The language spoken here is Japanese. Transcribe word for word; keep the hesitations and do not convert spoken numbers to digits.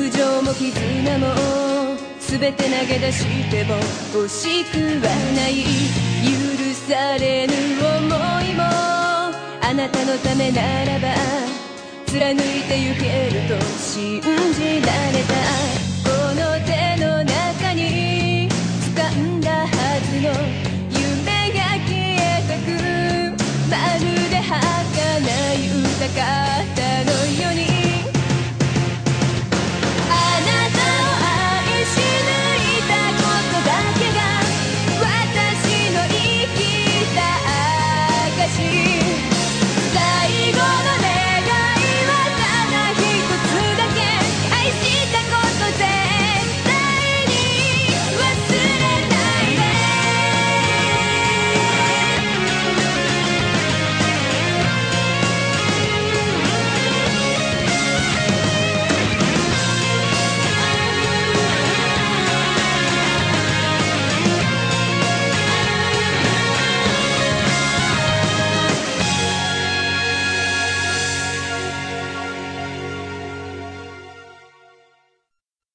友情も絆も全て投げ出しても惜しくはない。許されぬ想いもあなたのためならば貫いてゆけると信じられた。